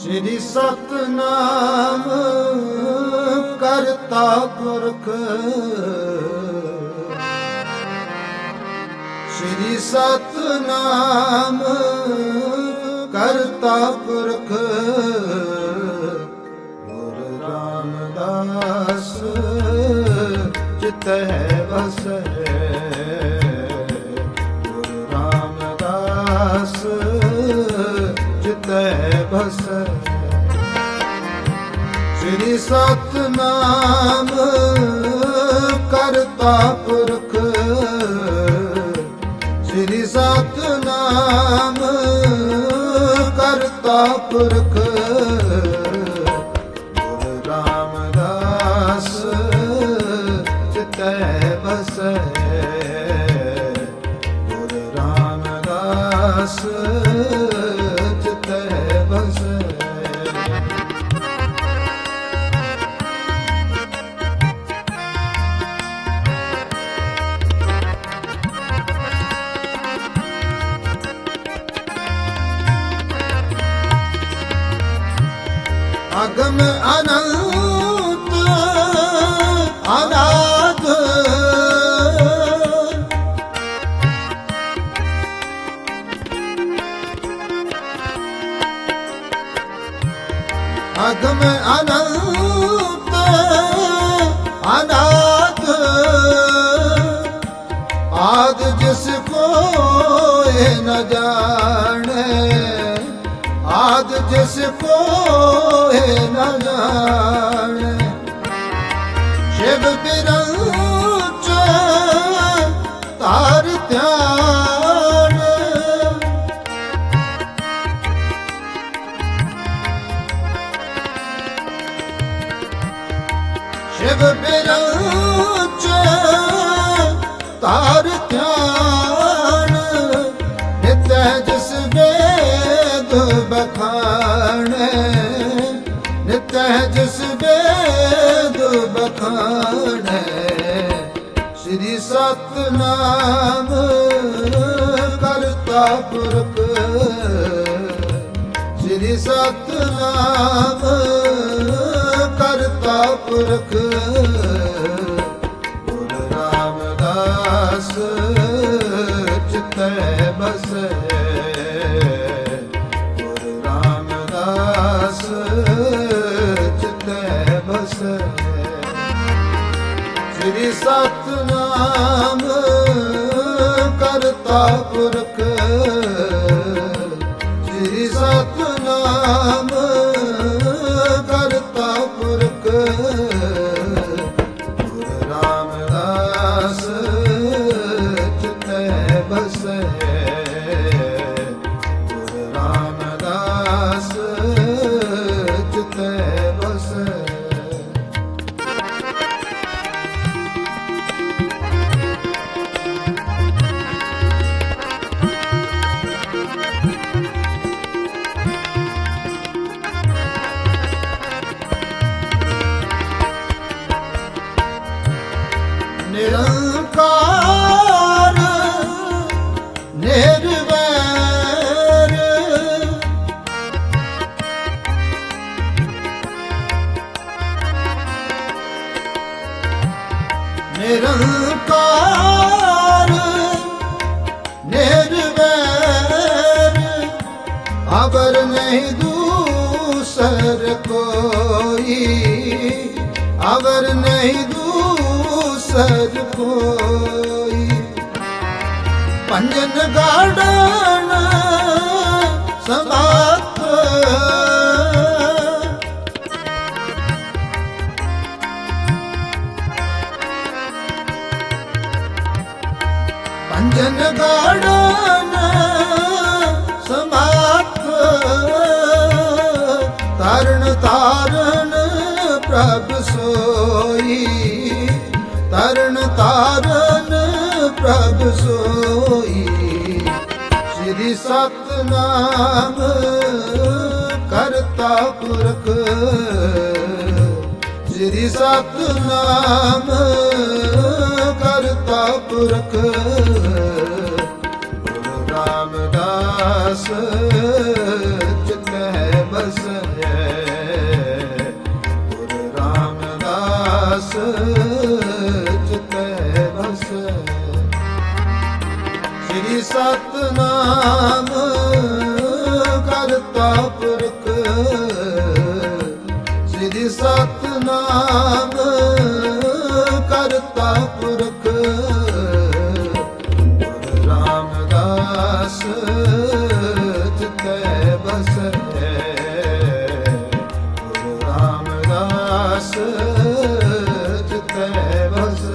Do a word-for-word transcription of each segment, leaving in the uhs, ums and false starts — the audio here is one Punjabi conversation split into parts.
ਸ੍ਰੀ ਸਤਨਾਮ ਕਰਤਾ ਪੁਰਖ, ਸ੍ਰੀ ਸਤਨਾਮ ਕਰਤਾ ਪੁਰਖ, ਗੁਰ ਰਾਮਦਾਸ ਚਿਤਹਿ ਵਸੈ, ਗੁਰ ਰਾਮਦਾਸ ਚਿਤਹਿ ਵਸੈ। ਸ੍ਰੀ ਸਤਨਾਮ ਕਰਤਾ ਪੁਰਖ, ਸ੍ਰੀ ਸਤਨਾਮ ਕਰਤਾ ਪੁਰਖ, ਗੁਰ ਰਾਮਦਾਸ ਚਿਤਹਿ ਵਸੈ, ਗੁਰ ਰਾਮਦਾਸ ਚਿਤਹਿ ਵਸੈ। ਅਗਮ ਅਨੰਤ ਅਨਾਦ, ਅਗਮ ਅਨੰਤ ਅਨਾਦ, ਆਦਿ ਜਿਸ ਕੋਇ ਨ ਜਾਣੈ, ਆਦਿ ਜਿਸ ਕੋਇ ਨ ਜਾਣੈ। ਸ਼ਿਵ ਬਿਰੰਚ ਧਾਰ ਧਿਆਨ, ਸ਼ਿਵ ਬਿਰੰਚ ਧਾਰ ਧਿਆਨ, ਨਿਤਿ ਜਿਸ ਵੇਦ ਬਖਾਣੈ, ਨਿਤਿ ਜਿਸ ਵੇਦ ਬਖਾਣੈ। ਸ੍ਰੀ ਸਤਨਾਮ ਕਰਤਾ ਪੁਰਖ, ਸ੍ਰੀ ਸਤਨਾਮ ਕਰਤਾ ਪੁਰਖ, ਗੁਰ ਰਾਮਦਾਸ ਚਿਤਹਿ ਵਸੈ, ਗੁਰ ਰਾਮਦਾਸ ਚਿਤਹਿ ਵਸੈ। ਸ੍ਰੀ ਸਤਨਾਮ ਕਰਤਾ ਪੁਰਖ, ਸ੍ਰੀ ਸਤਨਾਮ ਕਰਤਾ ਪੁਰਖ, ਗੁਰ ਰਾਮਦਾਸ ਚਿਤਹਿ ਵਸੈ, ਗੁਰ ਰਾਮਦਾਸ ਚਿਤਹਿ ਵਸੈ। ਨਿਰੰਕਾਰ ਨਿਰਵੈਰ, ਨਿਰੰਕਾਰ ਨਿਰਵੈਰ, ਅਵਰ ਨਹੀਂ ਦੂਸਰ ਕੋਈ, ਅਵਰ ਨਹੀਂ ਦੂਸਰ ਕੋਈ। ਪੰਜਨ ਗਾੜਨ ਸਮਰਥ, ਪੰਜਨ ਗਾੜਨ ਸਮਰਥ, ਤਰਨ ਤਾਰਨ ਪ੍ਰਭ ਸੋਈ, ਤਰਨ ਤਾਰਨ ਪ੍ਰਭ ਸੋਈ। ਸ੍ਰੀ ਸਤਨਾਮ ਕਰਤਾ ਪੁਰਖ, ਸ੍ਰੀ ਸਤਨਾਮ ਕਰਤਾ ਪੁਰਖ, ਗੁਰ ਰਾਮਦਾਸ ਚਿਤਹਿ ਵਸੈ। ਸਤਨਾਮ ਕਰਤਾ ਪੁਰਖ ਸ੍ਰੀ ਸਤਨਾਮ ਕਰਤਾ ਪੁਰਖ ਗੁਰੂ ਰਾਮਦਾਸ ਚਿਤੈ ਬਸੈ ਗੁਰੂ ਰਾਮਦਾਸ ਚਿਤੈ ਬਸੈ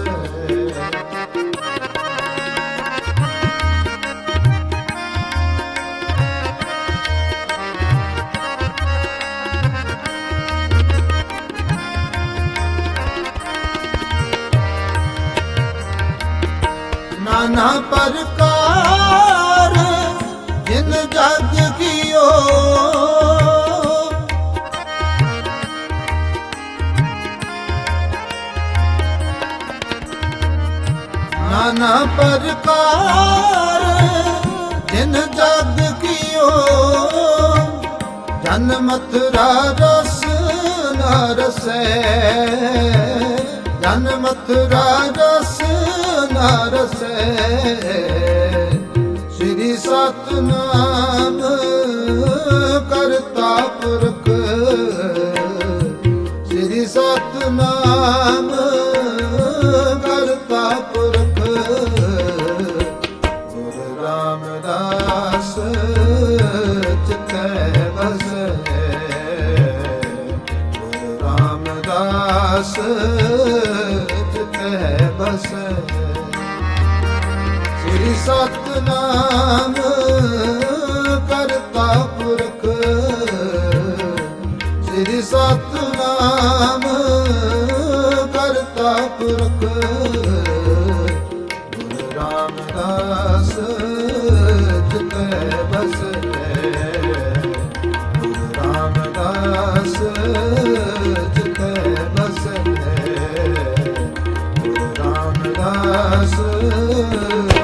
ਨਾਨਾ ਪ੍ਰਕਾਰ ਜਿਨ ਜਗ ਕੀਓ ਨਾਨਾ ਪ੍ਰਕਾਰ ਜਿਨ ਜਗ ਕੀਓ ਜਨ ਮਥੁਰਾ ਰਸ ਨ ਰਸੈ ਜਨ ਮਥੁਰਾ ਰਸ ਨ ਰਸੈ ਸ੍ਰੀ ਸਤਨਾਮ ਕਰਤਾ ਪੁਰਖ ਸ੍ਰੀ ਸਤਨਾਮ ਕਰਤਾ ਪੁਰਖ ਗੁਰੂ ਰਾਮਦਾਸ ਚਿਤੈ ਬਸੈ ਗੁਰੂ ਰਾਮਦਾਸ ਚਿਤੈ ਬਸੈ ਸ੍ਰੀ ਸਤਨਾਮ ਕਰਤਾ ਪੁਰਖ ਸ੍ਰੀ ਸਤਨਾਮ ਕਰਤਾ ਪੁਰਖ ਗੁਰੂ ਰਾਮਦਾਸ ਚਿਤੈ ਬਸੈ ਗੁਰੂ ਰਾਮਦਾਸ ਚਿਤੈ ਬਸੈ ਗੁਰੂ ਰਾਮਦਾਸ